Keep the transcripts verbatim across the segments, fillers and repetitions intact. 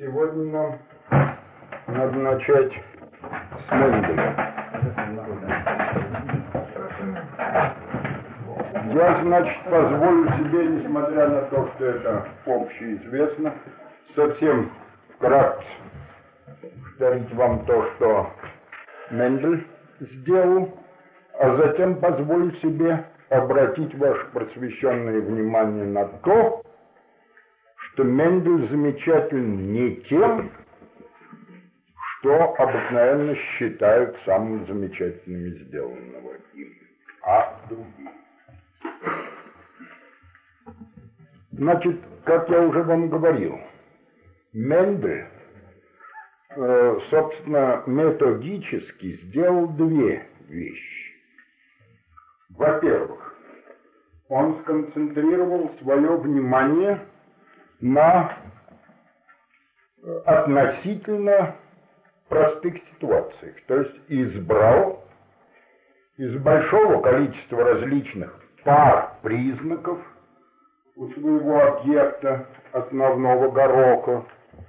Сегодня нам надо начать с Менделя. Я, значит, позволю себе, несмотря на то, что это общеизвестно, совсем вкратце повторить вам то, что Мендель сделал, а затем позволю себе обратить ваше просвещенное внимание на то, что Мендель замечателен не тем, что обыкновенно считают самым замечательным из сделанного им, а другим. Значит, как я уже вам говорил, Мендель, э, собственно, методически сделал две вещи. Во-первых, он сконцентрировал свое внимание на относительно простых ситуациях, то есть избрал из большого количества различных пар признаков у своего объекта основного гороха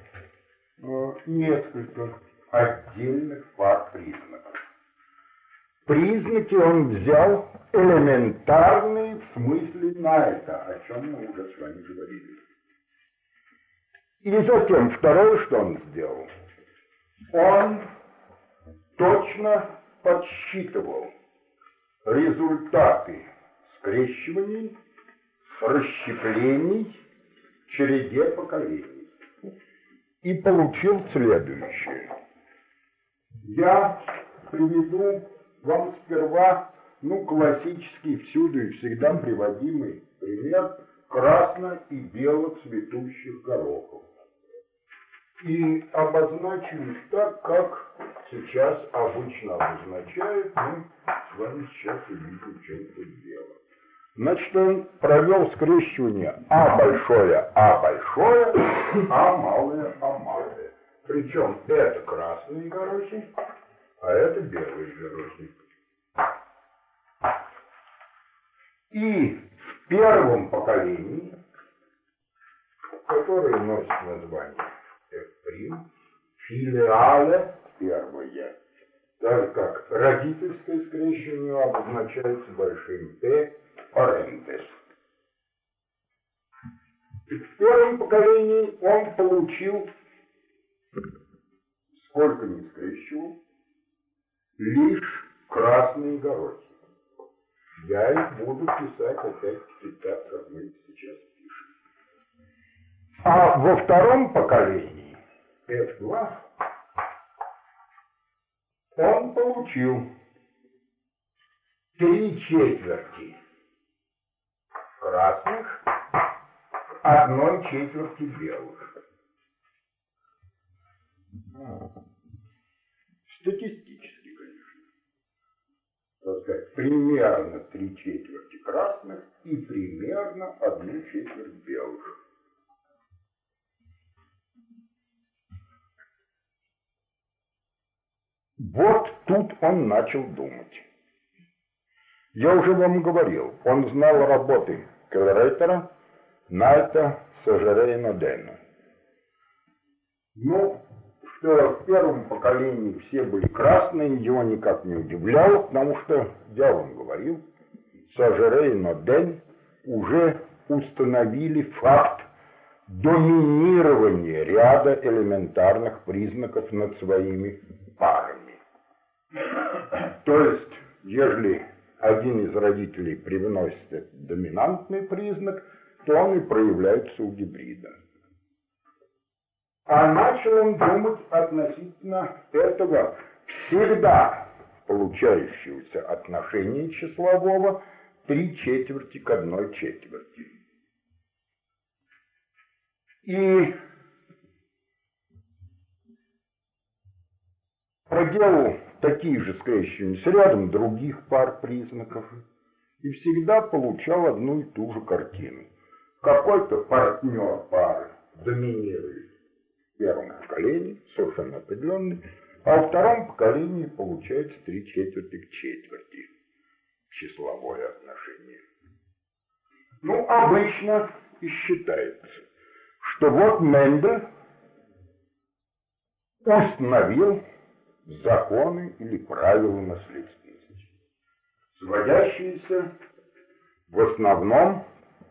несколько отдельных пар признаков. Признаки он взял элементарные в смысле на это, о чем мы уже с вами говорили. И затем второе, что он сделал, он точно подсчитывал результаты скрещиваний, расщеплений в череде поколений и получил следующее. Я приведу вам сперва, ну, классический, всюду и всегда приводимый пример красно- и белоцветущих горохов. И обозначу их так, как сейчас обычно обозначают. Мы с вами сейчас увидим, в чем тут дело. Значит, он провел скрещивание А большое, А большое, А малое, А малое. Причем это красные горохи, а это белые горохи. И в первом поколении, которое носит название F', филиале первое, так как родительское скрещивание обозначается большим П, парентез. В первом поколении он получил, сколько ни скрещивал, лишь красные горохи. Я их буду писать опять-таки так, как мы сейчас пишем. А во втором поколении эф два он получил три четверти красных, одной четверти белых. Статистически, конечно. Так сказать, примерно три четверти красных и примерно одну четверть белых. Вот тут он начал думать. Я уже вам говорил, он знал работы Келлеретера, Найта, Сажере и Нодена. Ну, что в первом поколении все были красные, его никак не удивляло, потому что, я вам говорил, Сажере и Ноден уже установили факт доминирования ряда элементарных признаков над своими парами. То есть, ежели один из родителей привносит этот доминантный признак, то он и проявляется у гибрида. А начал он думать относительно этого всегда получающегося отношения числового три четверти к одной четверти. И проделал такие же скрещивания с рядом других пар признаков и всегда получал одну и ту же картину. Какой-то партнер пары доминирует в первом поколении, совершенно определенный, а во втором поколении получается три четверти к четверти числовое отношение. Ну, обычно и считается, что вот Мендель установил законы или правила наследственности, сводящиеся в основном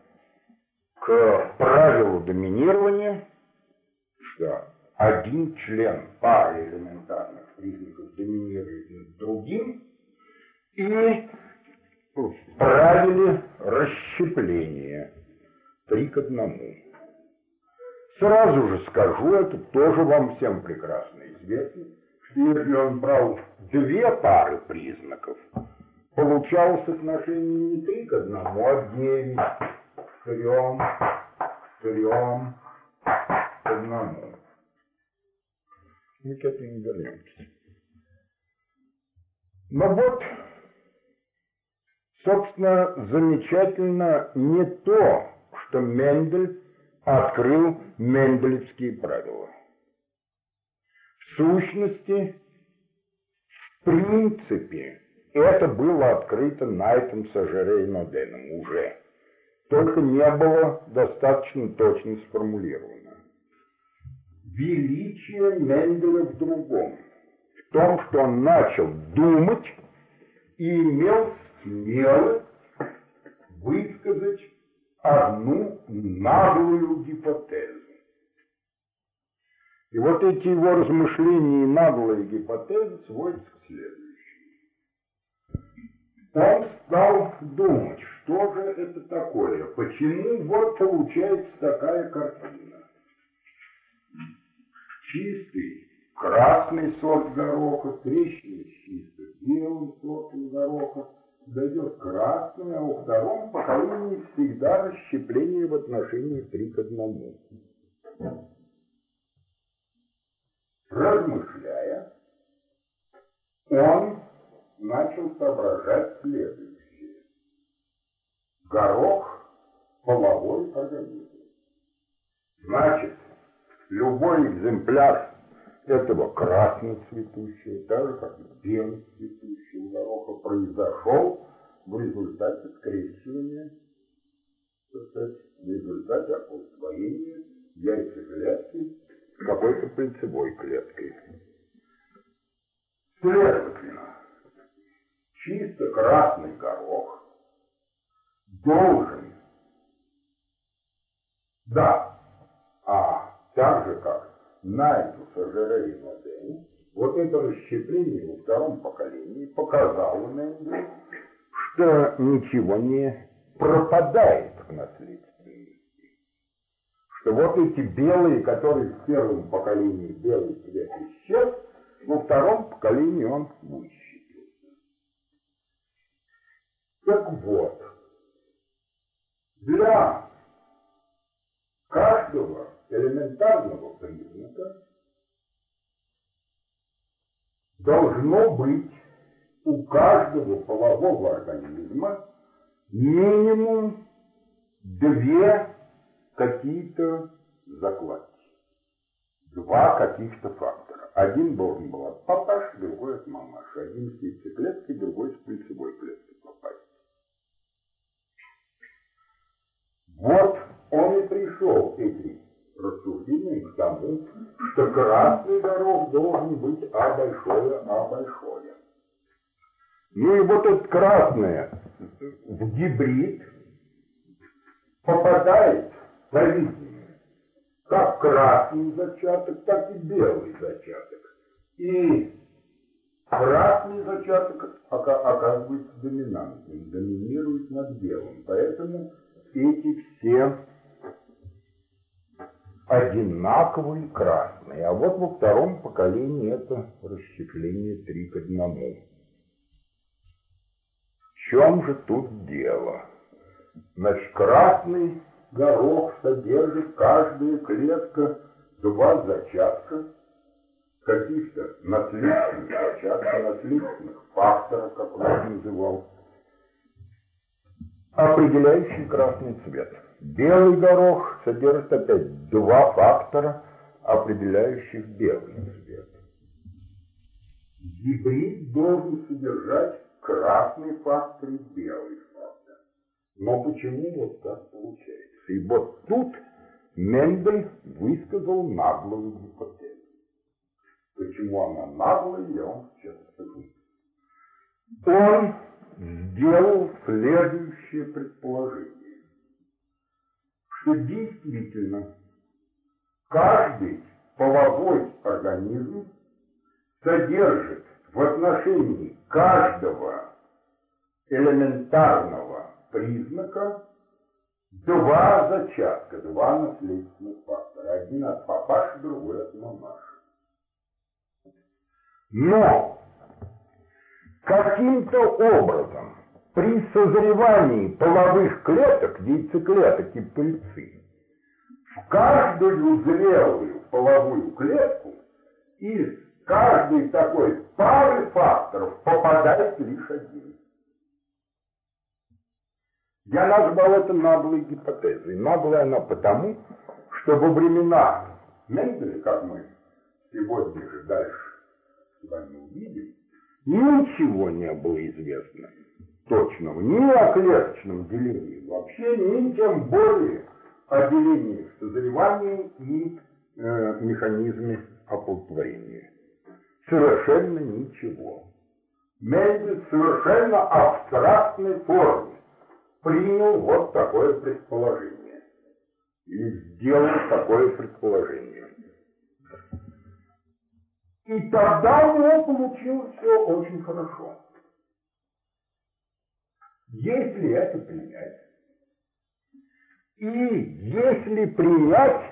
к правилу доминирования, что один член пары элементарных признаков доминирует над другим, и в правиле расщепления три к одному. Сразу же скажу, это тоже вам всем прекрасно известно, что если он брал две пары признаков, получалось отношение не три к одному, а девять к трем, к трем, к одному. Мы к этому не вернемся. Но вот, собственно, замечательно не то, что Мендель открыл менделевские правила. В сущности, в принципе, это было открыто Найтом, Сажере и Ноденом уже, только не было достаточно точно сформулировано. Величие Менделя в другом, в том, что он начал думать и имел смелость высказать одну наглую гипотезу. И вот эти его размышления и наглые гипотезы сводятся к следующему. Он стал думать, что же это такое, почему вот получается такая картина. Чистый красный сорт гороха, трещина с чисто белым сортом гороха, дойдет красное, а во втором поколении всегда расщепление в отношении три к одному. Размышляя, он начал соображать следующее. Горох – половой организм. Значит, любой экземпляр этого красноцветущего, так же как и белоцветущего гороха, произошел в результате скрещивания, так сказать, в результате оплодотворения яйцеклетки с какой-то пыльцевой клеткой. Следовательно, чисто красный горох должен, да, а так же как Найту, Сажере и Ноден, вот это расщепление во втором поколении показало Менделю, что ничего не пропадает в наследственности. Что вот эти белые, которые в первом поколении белый цвет исчез, во втором поколении он высчитался. Так вот, для каждого элементарного признака должно быть у каждого полового организма минимум две какие-то закладки, два каких-то фактора. Один должен был от папаши, другой от мамаши. Один с яйцеклеткой, другой с пыльцевой клеткой попасть. Вот он и пришел этим рассуждением к тому, что красный горох должен быть А большое, А большое. Ну и вот это красное в гибрид попадает, по-видимому, как красный зачаток, так и белый зачаток. И красный зачаток оказывается доминантным, доминирует над белым. Поэтому эти все одинаковые красные. А вот во втором поколении это расщепление три к одному. В чем же тут дело? Значит, красный горох содержит каждая клетка два зачатка, каких-то наследственных зачатков, наследственных факторов, как он их называл, определяющий красный цвет. Белый горох содержит опять два фактора, определяющих белый цвет. Гибрид должен содержать красный фактор и белый фактор. Но почему вот так получается? И вот тут Мендель высказал наглую гипотезу. Почему она наглая, я вам сейчас скажу. Он сделал следующее предположение, что действительно каждый половой организм содержит в отношении каждого элементарного признака два зачатка, два наследственных фактора. Один от папаши, другой от мамаши. Но каким-то образом при созревании половых клеток, яйцеклеток и пыльцы, в каждую зрелую половую клетку из каждой такой пары факторов попадает лишь один. Я назвал это наглой гипотезой. Наглая она потому, что во времена Менделя, как мы сегодня же дальше с вами увидим, ничего не было известно точного ни о клеточном делении вообще, ни тем более о делении в созревании и э, механизме оплодотворения. Совершенно ничего. Мендель в совершенно абстрактной форме принял вот такое предположение. И сделал такое предположение. И тогда у него получилось все очень хорошо. Если это принять, и если принять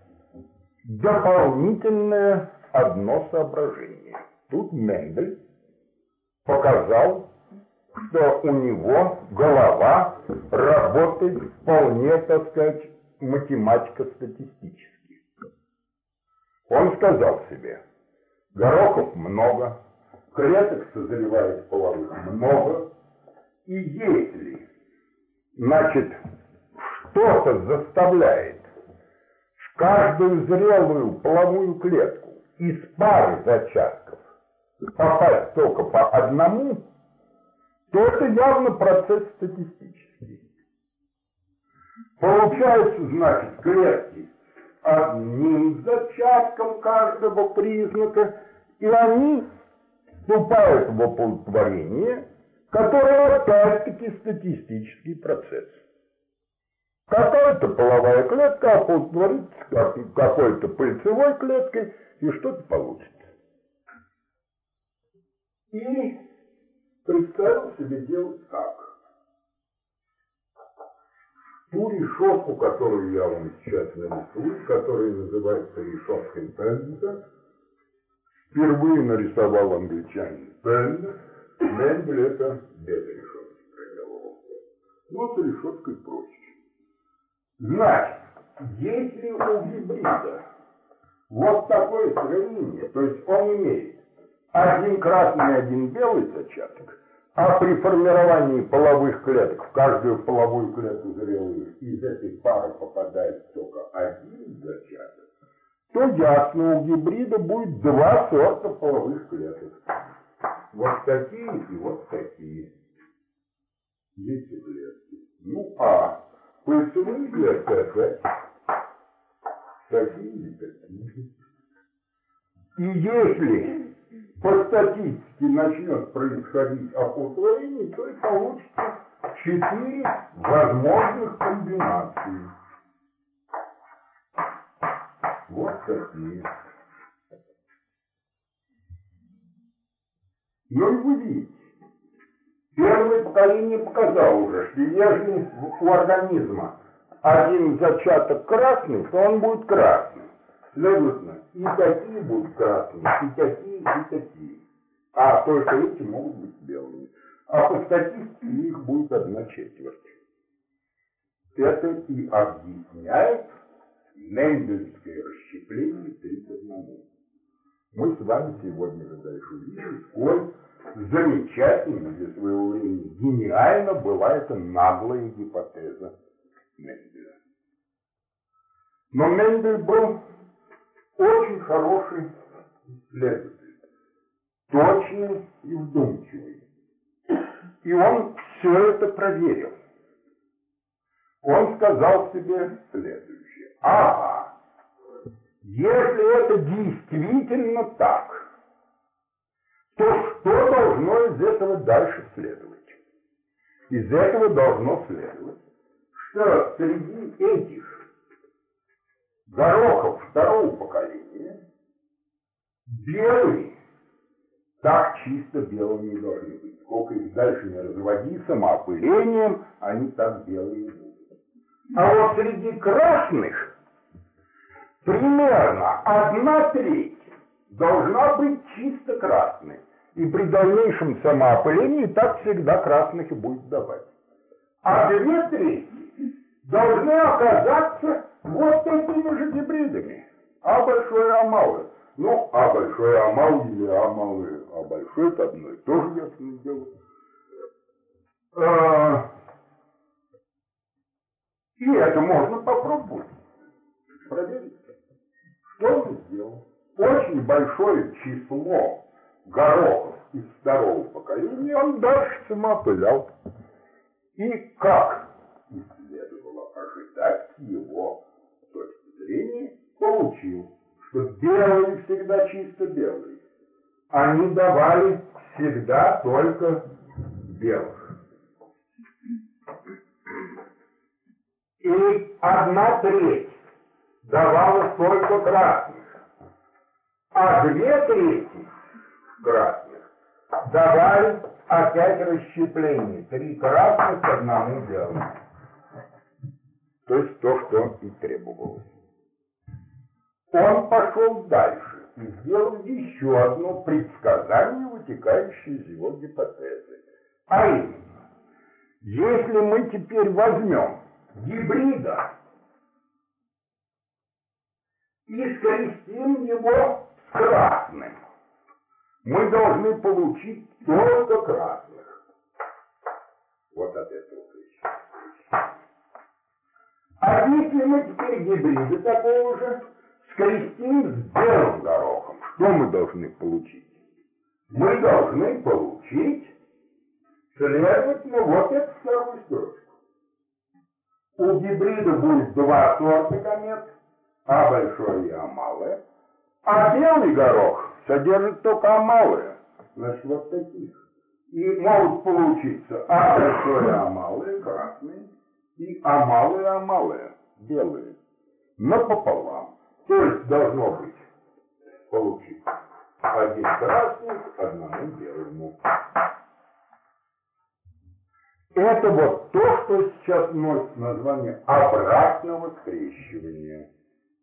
дополнительное одно соображение. Тут Мендель показал, что у него голова работает вполне, так сказать, математико-статистически. Он сказал себе, горохов много, клеток созревает половых много, и если, значит, что-то заставляет в каждую зрелую половую клетку из пары зачатков попасть только по одному, то это явно процесс статистический. Получается, значит, клетки с одним зачатком каждого признака, и они вступают в оплодотворение, которое опять-таки статистический процесс. Какая-то половая клетка оплодотворится какой-то пыльцевой клеткой, и что-то получится. И представил себе делать так. Ту решетку, которую я вам сейчас нарисую, которая называется решеткой Пенза, впервые нарисовал англичанин Пенза. Мендель это без решетки проделывал. Но с решеткой проще. Значит, если у гибрида вот такое строение, то есть он имеет один красный, один белый зачаток, а при формировании половых клеток в каждую половую клетку зрелую из этой пары попадает только один зачаток, то ясно, у гибрида будет два сорта половых клеток. Вот такие и вот такие яйцеклетки. Ну а пыльцевые клетки опять такие и такие. И если по статистике начнет происходить оплодотворение, то и получится четыре возможных комбинации. Вот такие. Ну и вы видите, первое поколение показало уже, что если у организма один зачаток красный, то он будет красный. Следовательно, и такие будут красные, и такие, и такие. А только эти могут быть белыми. А по статистике их будет одна четверть. Это и объясняет мендельское расщепление три к одному. Мы с вами сегодня же дальше увидим, сколь замечательно для своего времени, гениально была эта наглая гипотеза Менделя. Но Мендель был очень хороший исследователь, точный и вдумчивый. И он все это проверил. Он сказал себе следующее. Ага, если это действительно так, должно из этого дальше следовать? Из этого должно следовать, что среди этих горохов второго поколения белые так чисто белыми не должны быть. Сколько их дальше не разводи самоопылением, они так белые будут. А вот среди красных примерно одна треть должна быть чисто красной. И при дальнейшем самоопылении так всегда красных и будет давать. А две трети должны оказаться вот такими же гибридами. А большое, а малое. Ну, а большое, а малое или а малое, а большое — это одно и то же, ясное дело. А, и это можно попробовать проверить. Что он сделал? Очень большое число горохов из второго поколения он дальше самоопылял. И как и следовало ожидать его точки зрения, получил, что белые всегда чисто белые. Они давали всегда только белых. И одна треть давала только красных, а две трети красных давали опять расщепление. Три красных к одному белому. То есть то, что и требовалось. Он пошел дальше и сделал еще одно предсказание, вытекающее из его гипотезы. А именно, если мы теперь возьмем гибрида и скрестим его с красным, мы должны получить только красных. Вот от этого ключа. А если мы теперь гибриды такого же скрестим с белым горохом, что мы должны получить? Мы должны получить, следовательно, вот эту вторую строчку. У гибрида будет два сорта комет, а большое и а малое, а белый горох содержит только а малое, значит, вот таких. И могут получиться а большое, а малое, красные, и а малое, а малое, белые, напополам. То есть должно быть получиться один красный одному белому. Это вот то, что сейчас носит название обратного скрещивания.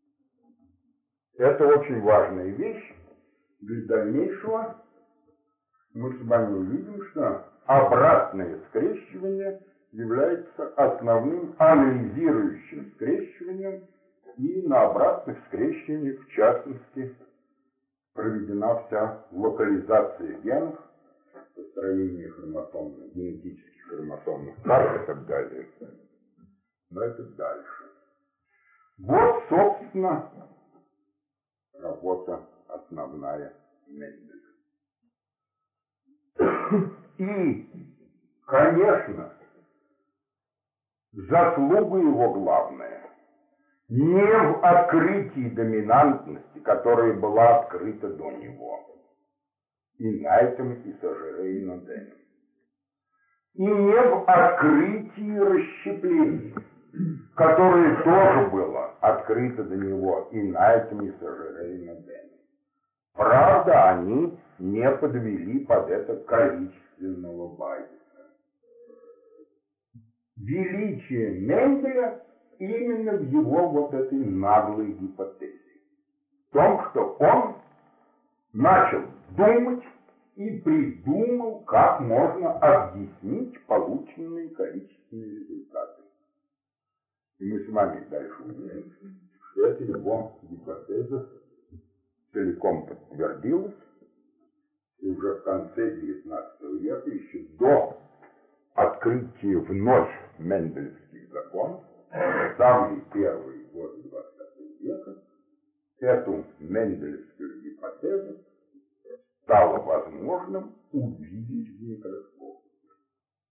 Это очень важная вещь. Для дальнейшего мы с вами увидим, что обратное скрещивание является основным анализирующим скрещиванием, и на обратных скрещиваниях, в частности, проведена вся локализация генов, построение хромосомных, генетических хромосомных карт и так далее. Но это дальше. Вот, собственно, работа основная Менделя. И, конечно, заслуга его главная не в открытии доминантности, которая была открыта до него, и Найтом, и Сажерейн-Оденом, и не в открытии расщепления, которое тоже было открыто до него и Найтом, и Сажерейн-Оденом. Правда, они не подвели под это количественного базиса. Величие Менделя именно в его вот этой наглой гипотезе. В том, что он начал думать и придумал, как можно объяснить полученные количественные результаты. И мы с вами дальше увидим, что эта его гипотеза целиком подтвердилась, и уже в конце девятнадцатого века, еще до открытия вновь менделевских законов, в самые первые годы двадцатого века, эту менделевскую гипотезу стало возможным убедить